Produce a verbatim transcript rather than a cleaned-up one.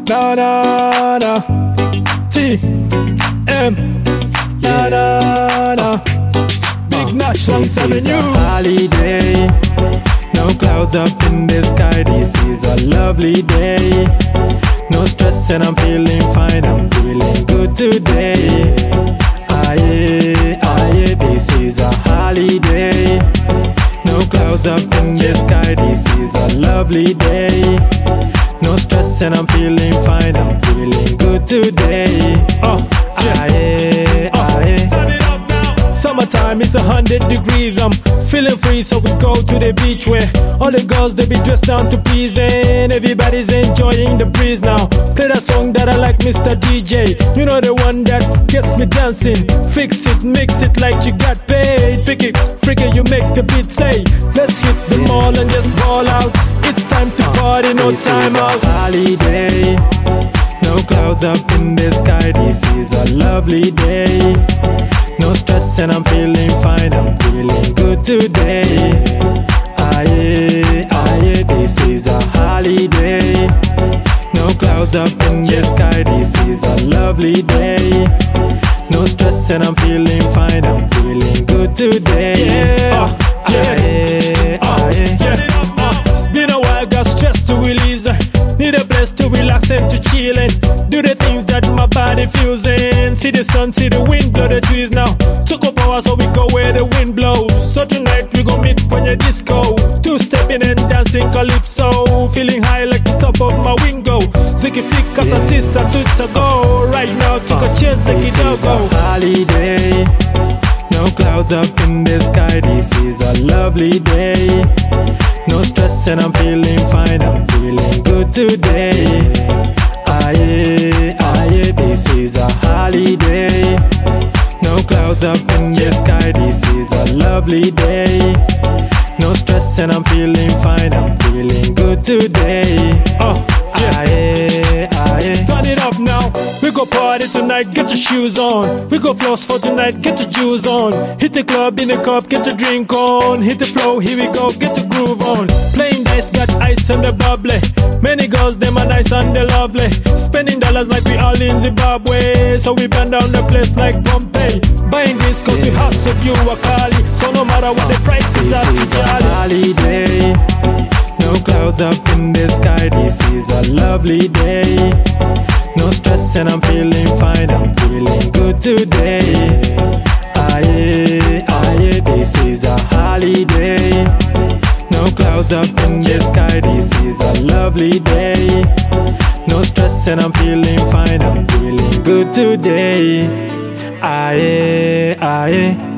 Na na na. T M. Na na na. Big Nash alongside This is you. a holiday. No clouds up in the sky. This is a lovely day. No stress and I'm feeling fine. I'm feeling good today. Aye, aye. This is a holiday. No clouds up in the sky. This is a lovely day. No stress and I'm feeling fine. I'm feeling good today. Oh, Aye, aye. turn it up now. Summertime, it's a hundred degrees. I'm feeling free, so we go to the beach where all the girls they be dressed down to please, and everybody's enjoying the breeze now. Play that song that I like, Mister D J. You know the one that gets me dancing. Fix it, mix it like you got paid. Trick it, freak it, you make the beat say. Let's hit the mall and just ball out. It's time to party, no This time is a out. holiday. No clouds up in the sky. This is a lovely day. No stress and I'm feeling fine. I'm feeling good today. Aye, aye. This is a holiday. No clouds up in the sky. This is a lovely day. No stress and I'm feeling fine. I'm feeling good today. Yeah, Aye, aye. Get it up now. It's been a while, got stress to release. Need a place to relax and to chill and do the things that my body feels in. See the sun, see the wind, blow the trees now. Took up power, so we go where the wind blows. So tonight we gon' meet on your disco. Two stepping and dancing calypso. Feeling high like the top of my window. Zikifika sa tisa tutago. Right now, took a chance, This is a Zikidogo. holiday. No clouds up in the sky. This is a lovely day. No stress and I'm feeling fine. I'm feeling good today. Aye, aye. This is a holiday. No clouds up in the sky. This is a lovely day. No stress and I'm feeling fine. I'm feeling good today. Oh, Aye, aye. turn it up now. We go party tonight, get your shoes on. We go floss for tonight, get your juice on. Hit the club in the cup, get your drink on. Hit the flow, here we go, get the groove on. Playing dice, got ice and the bubbly. Many girls, them are nice and they lovely. Spending dollars like we all in Zimbabwe. So we burn down the place like Pompeii. Buying this cause we hustled you a Kali. So no matter what the price is, This I'll be is a jolly. holiday. No clouds up in the sky. This is a lovely day. No stress and I'm feeling fine. I'm feeling good today. Aye, aye. This is a holiday. No clouds up in the sky. This is a lovely day. No stress and I'm feeling fine. I'm feeling good today. Aye, aye.